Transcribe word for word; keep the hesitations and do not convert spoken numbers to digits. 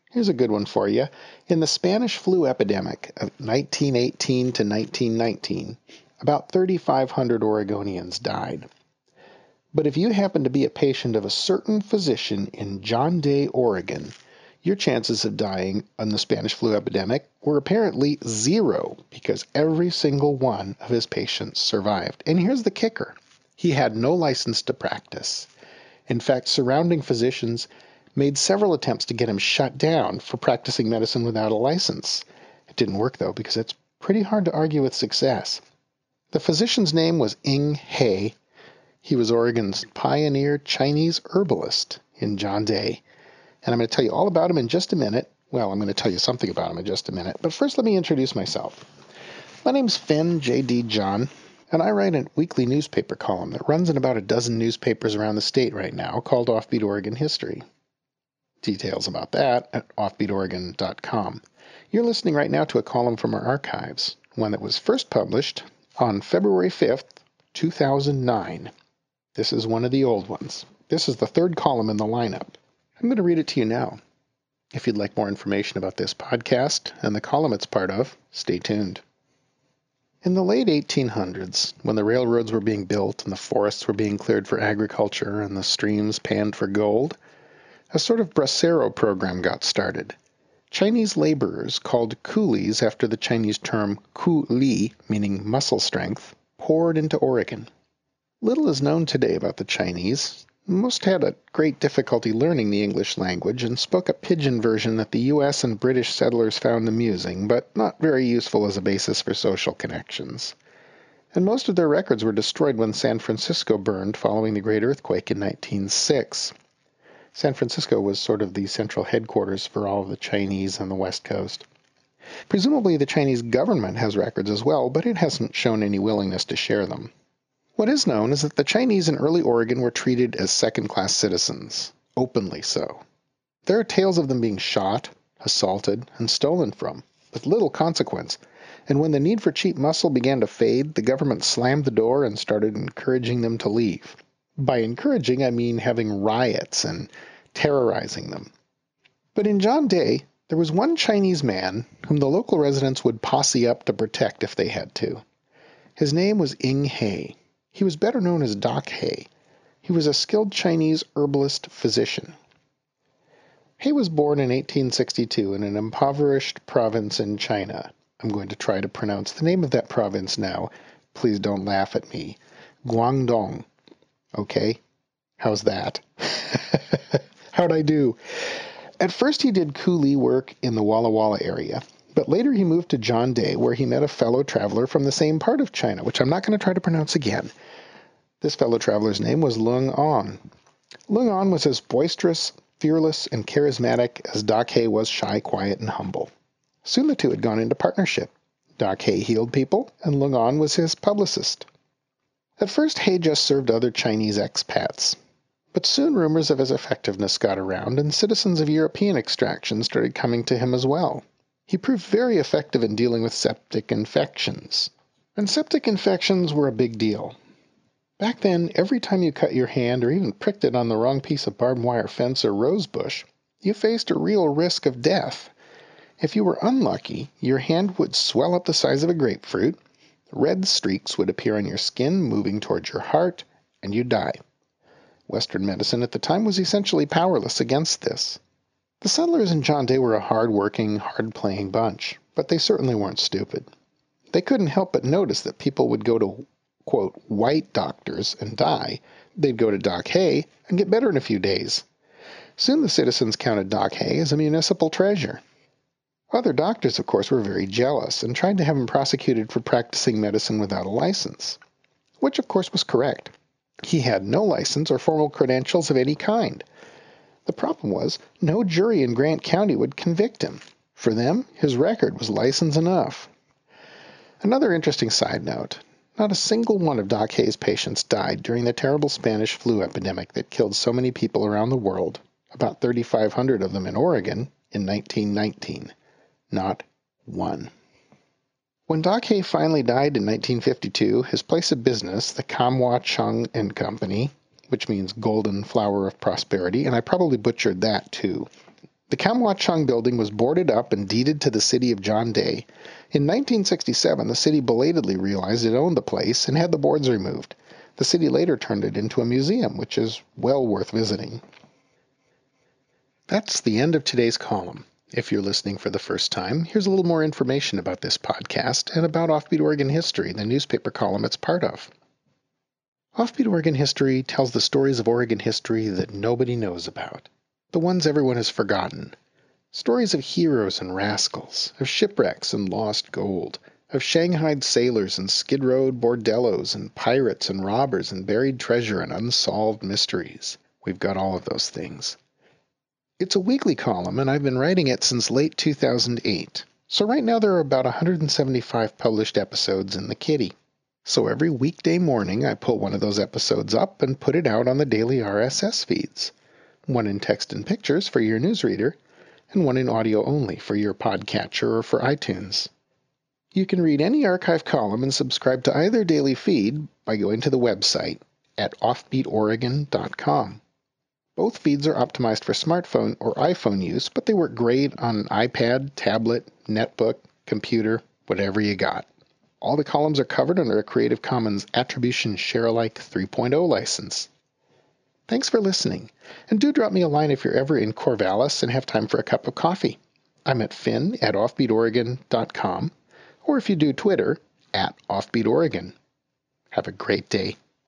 Here's a good one for you. In the Spanish flu epidemic of nineteen eighteen to nineteen nineteen, about thirty-five hundred Oregonians died. But if you happen to be a patient of a certain physician in John Day, Oregon, your chances of dying in the Spanish flu epidemic were apparently zero because every single one of his patients survived. And here's the kicker. He had no license to practice. In fact, surrounding physicians made several attempts to get him shut down for practicing medicine without a license. It didn't work, though, because it's pretty hard to argue with success. The physician's name was Ing He. He was Oregon's pioneer Chinese herbalist in John Day. And I'm going to tell you all about him in just a minute. Well, I'm going to tell you something about him in just a minute. But first, let me introduce myself. My name's Finn J D. John, and I write a weekly newspaper column that runs in about a dozen newspapers around the state right now called Offbeat Oregon History. Details about that at offbeat oregon dot com. You're listening right now to a column from our archives, one that was first published on February fifth, two thousand nine. This is one of the old ones. This is the third column in the lineup. I'm going to read it to you now. If you'd like more information about this podcast and the column it's part of, stay tuned. In the late eighteen hundreds, when the railroads were being built and the forests were being cleared for agriculture and the streams panned for gold, a sort of bracero program got started. Chinese laborers, called coolies after the Chinese term ku li, meaning muscle strength, poured into Oregon. Little is known today about the Chinese. Most had a great difficulty learning the English language and spoke a pidgin version that the U S and British settlers found amusing, but not very useful as a basis for social connections. And most of their records were destroyed when San Francisco burned following the Great Earthquake in nineteen oh six. San Francisco was sort of the central headquarters for all of the Chinese on the West Coast. Presumably the Chinese government has records as well, but it hasn't shown any willingness to share them. What is known is that the Chinese in early Oregon were treated as second-class citizens, openly so. There are tales of them being shot, assaulted, and stolen from, with little consequence, and when the need for cheap muscle began to fade, the government slammed the door and started encouraging them to leave. By encouraging, I mean having riots and terrorizing them. But in John Day, there was one Chinese man whom the local residents would posse up to protect if they had to. His name was Ing He. He was better known as Doc He. He was a skilled Chinese herbalist physician. He was born in eighteen sixty-two in an impoverished province in China. I'm going to try to pronounce the name of that province now. Please don't laugh at me. Guangdong. Okay, how's that? How'd I do? At first he did coolie work in the Walla Walla area, but later he moved to John Day, where he met a fellow traveler from the same part of China, which I'm not going to try to pronounce again. This fellow traveler's name was Lung On. Lung On was as boisterous, fearless, and charismatic as Doc He was shy, quiet, and humble. Soon the two had gone into partnership. Doc He healed people, and Lung On was his publicist. At first, He just served other Chinese expats. But soon rumors of his effectiveness got around, and citizens of European extraction started coming to him as well. He proved very effective in dealing with septic infections. And septic infections were a big deal. Back then, every time you cut your hand or even pricked it on the wrong piece of barbed wire fence or rose bush, you faced a real risk of death. If you were unlucky, your hand would swell up the size of a grapefruit, red streaks would appear on your skin moving towards your heart, and you'd die. Western medicine at the time was essentially powerless against this. The settlers in John Day were a hard-working, hard-playing bunch, but they certainly weren't stupid. They couldn't help but notice that people would go to, quote, white doctors and die. They'd go to Doc He and get better in a few days. Soon the citizens counted Doc He as a municipal treasure. Other doctors, of course, were very jealous and tried to have him prosecuted for practicing medicine without a license, which, of course, was correct. He had no license or formal credentials of any kind. The problem was, no jury in Grant County would convict him. For them, his record was license enough. Another interesting side note, not a single one of Doc He's patients died during the terrible Spanish flu epidemic that killed so many people around the world, about thirty-five hundred of them in Oregon, in nineteen nineteen. Not one. When Doc He finally died in nineteen fifty-two, his place of business, the Kamwa Chung and Company, which means Golden Flower of Prosperity, and I probably butchered that too. The Kam Wah Chung building was boarded up and deeded to the city of John Day. In nineteen sixty-seven, the city belatedly realized it owned the place and had the boards removed. The city later turned it into a museum, which is well worth visiting. That's the end of today's column. If you're listening for the first time, here's a little more information about this podcast and about Offbeat Oregon History, the newspaper column it's part of. Offbeat Oregon History tells the stories of Oregon history that nobody knows about, the ones everyone has forgotten. Stories of heroes and rascals, of shipwrecks and lost gold, of shanghaied sailors and skid rowed bordellos and pirates and robbers and buried treasure and unsolved mysteries. We've got all of those things. It's a weekly column, and I've been writing it since late two thousand eight. So right now there are about one hundred seventy-five published episodes in the kitty. So every weekday morning I pull one of those episodes up and put it out on the daily R S S feeds. One in text and pictures for your newsreader, and one in audio only for your podcatcher or for iTunes. You can read any archive column and subscribe to either daily feed by going to the website at offbeat oregon dot com. Both feeds are optimized for smartphone or iPhone use, but they work great on an iPad, tablet, netbook, computer, whatever you got. All the columns are covered under a Creative Commons Attribution Share-alike three point oh license. Thanks for listening, and do drop me a line if you're ever in Corvallis and have time for a cup of coffee. I'm at finn at offbeat oregon dot com, or if you do Twitter, at offbeat oregon. Have a great day.